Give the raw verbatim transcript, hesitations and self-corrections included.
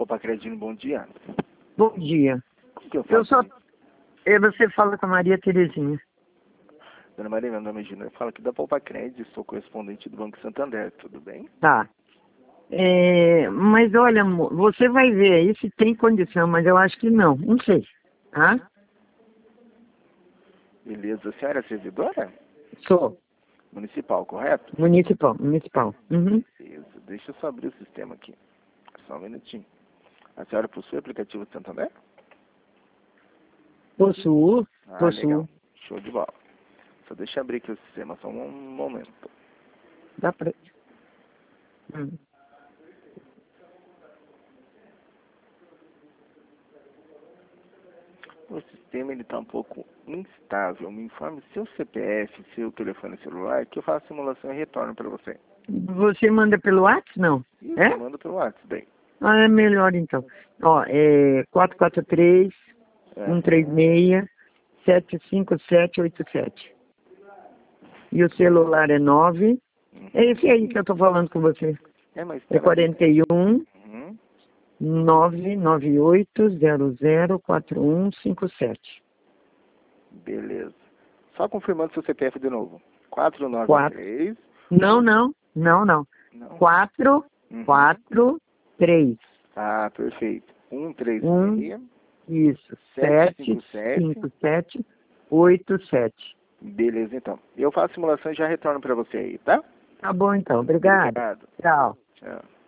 Poupa-Crédito, bom dia. Bom dia. O que eu Eu faço? só... é, Você fala com a Maria Terezinha. Dona Maria, meu nome é Gino. Eu falo aqui da Poupa-Crédito, sou correspondente do Banco Santander, tudo bem? Tá. É, mas olha, amor, você vai ver aí se tem condição, mas eu acho que não. Não sei. Tá? Beleza. A senhora é servidora? Sou. Municipal, correto? Municipal. Municipal. Uhum. Beleza. Deixa eu só abrir o sistema aqui. Só um minutinho. A senhora possui o aplicativo do Santander? Possuo. Ah, Possuo. legal. Show de bola. Só deixa eu abrir aqui o sistema, só um momento. Dá pra... Hum. O sistema ele está um pouco instável. Me informe seu C P F, seu telefone celular, que eu faço a simulação e retorno para você. Você manda pelo WhatsApp? Não. Isso, É? eu mando pelo WhatsApp daí. Ah, é melhor então. Ó, é quatro quatro três, um três seis, sete cinco sete oito sete. E o celular é nove. Uhum. É esse aí que eu tô falando com você. É, mas É quarenta e um, Uhum. nove nove oito zero zero quatro um cinco sete. Beleza. Só confirmando seu C P F de novo. quatro nove Quatro. três. Não, não, não, não. Não. Quatro, Uhum. quatro, três. Ah, perfeito. um três Um, seis. isso, sete sete, cinco sete. cinco, sete, oito, sete. Beleza, então. Eu faço a simulação e já retorno para você aí, tá? Tá bom então, obrigado. Obrigado. Tchau. Tchau.